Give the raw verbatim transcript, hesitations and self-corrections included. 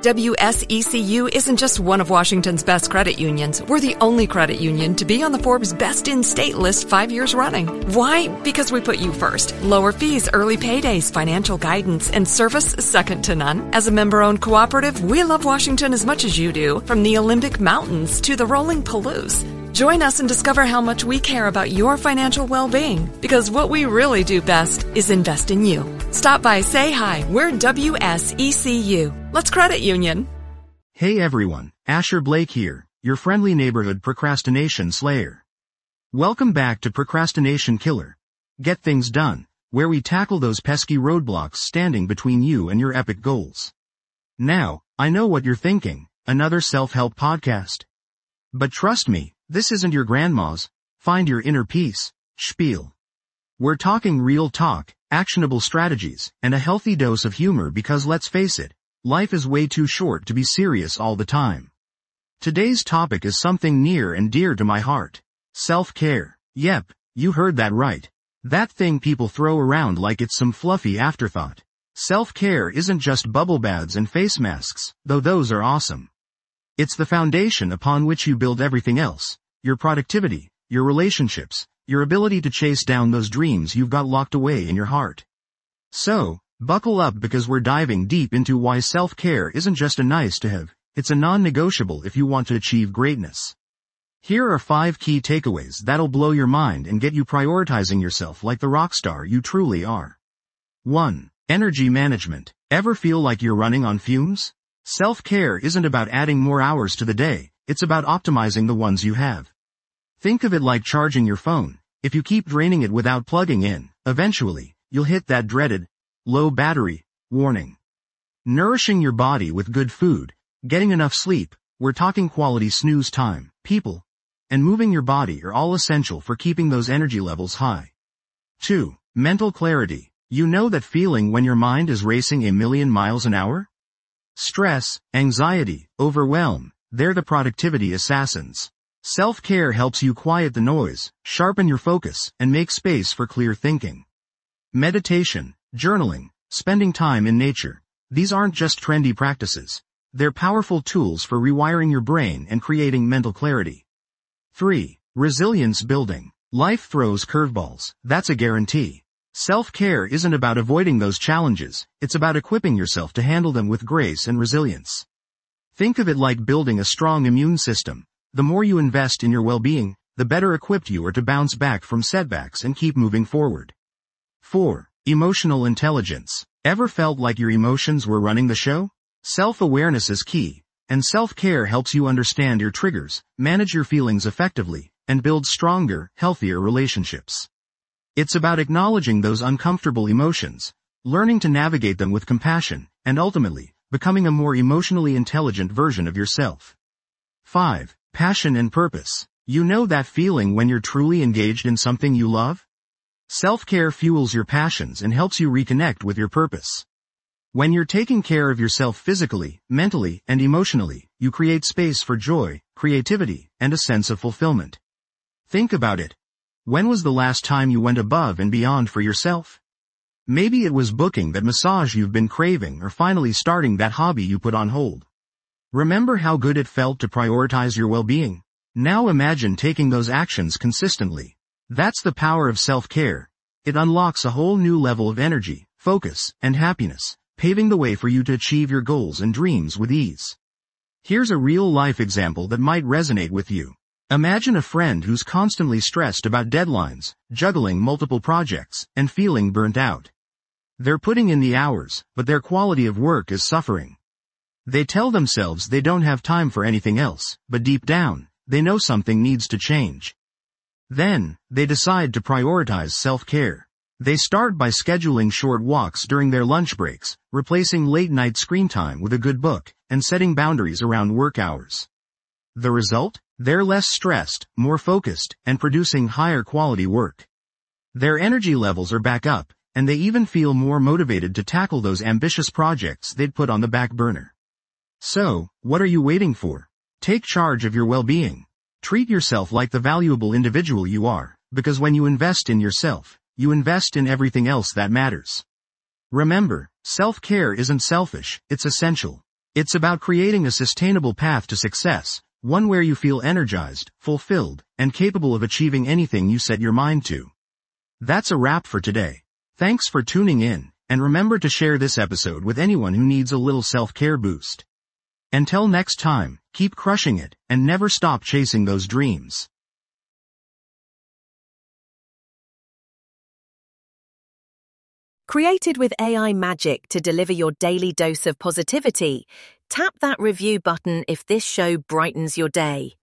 W S E C U isn't just one of Washington's best credit unions. We're the only credit union to be on the Forbes Best in State list five years running. Why? Because we put you first. Lower fees, early paydays, financial guidance, and service second to none. As a member-owned cooperative, we love Washington as much as you do, from the Olympic Mountains to the rolling Palouse. Join us and discover how much we care about your financial well-being, because what we really do best is invest in you. Stop by, say hi. We're W S E C U. Let's credit union. Hey everyone, Asher Blake here, your friendly neighborhood procrastination slayer. Welcome back to Procrastination Killer. Get things done, where we tackle those pesky roadblocks standing between you and your epic goals. Now, I know what you're thinking, another self-help podcast. But trust me, this isn't your grandma's find your inner peace spiel. We're talking real talk, actionable strategies, and a healthy dose of humor because let's face it, life is way too short to be serious all the time. Today's topic is something near and dear to my heart. Self-care. Yep, you heard that right. That thing people throw around like it's some fluffy afterthought. Self-care isn't just bubble baths and face masks, though those are awesome. It's the foundation upon which you build everything else. Your productivity, your relationships, your ability to chase down those dreams you've got locked away in your heart. So, buckle up because we're diving deep into why self-care isn't just a nice to have, it's a non-negotiable if you want to achieve greatness. Here are five key takeaways that'll blow your mind and get you prioritizing yourself like the rock star you truly are. one. Energy management. Ever feel like you're running on fumes? Self-care isn't about adding more hours to the day, it's about optimizing the ones you have. Think of it like charging your phone. If you keep draining it without plugging in, eventually, you'll hit that dreaded, low battery, warning. Nourishing your body with good food, getting enough sleep, we're talking quality snooze time, people, and moving your body are all essential for keeping those energy levels high. two. Mental clarity. You know that feeling when your mind is racing a million miles an hour? Stress, anxiety, overwhelm, they're the productivity assassins. Self-care helps you quiet the noise, sharpen your focus, and make space for clear thinking. Meditation, journaling, spending time in nature. These aren't just trendy practices. They're powerful tools for rewiring your brain and creating mental clarity. three. Resilience building. Life throws curveballs, that's a guarantee. Self-care isn't about avoiding those challenges, it's about equipping yourself to handle them with grace and resilience. Think of it like building a strong immune system. The more you invest in your well-being, the better equipped you are to bounce back from setbacks and keep moving forward. four. Emotional intelligence. Ever felt like your emotions were running the show? Self-awareness is key, and self-care helps you understand your triggers, manage your feelings effectively, and build stronger, healthier relationships. It's about acknowledging those uncomfortable emotions, learning to navigate them with compassion, and ultimately, becoming a more emotionally intelligent version of yourself. five. Passion and purpose. You know that feeling when you're truly engaged in something you love? Self-care fuels your passions and helps you reconnect with your purpose. When you're taking care of yourself physically, mentally, and emotionally, you create space for joy, creativity, and a sense of fulfillment. Think about it. When was the last time you went above and beyond for yourself? Maybe it was booking that massage you've been craving or finally starting that hobby you put on hold. Remember how good it felt to prioritize your well-being? Now imagine taking those actions consistently. That's the power of self-care. It unlocks a whole new level of energy, focus, and happiness, paving the way for you to achieve your goals and dreams with ease. Here's a real-life example that might resonate with you. Imagine a friend who's constantly stressed about deadlines, juggling multiple projects, and feeling burnt out. They're putting in the hours, but their quality of work is suffering. They tell themselves they don't have time for anything else, but deep down, they know something needs to change. Then, they decide to prioritize self-care. They start by scheduling short walks during their lunch breaks, replacing late-night screen time with a good book, and setting boundaries around work hours. The result? They're less stressed, more focused, and producing higher quality work. Their energy levels are back up, and they even feel more motivated to tackle those ambitious projects they'd put on the back burner. So, what are you waiting for? Take charge of your well-being. Treat yourself like the valuable individual you are, because when you invest in yourself, you invest in everything else that matters. Remember, self-care isn't selfish, it's essential. It's about creating a sustainable path to success, one where you feel energized, fulfilled, and capable of achieving anything you set your mind to. That's a wrap for today. Thanks for tuning in, and remember to share this episode with anyone who needs a little self-care boost. Until next time, keep crushing it, and never stop chasing those dreams. Created with A I magic to deliver your daily dose of positivity, tap that review button if this show brightens your day.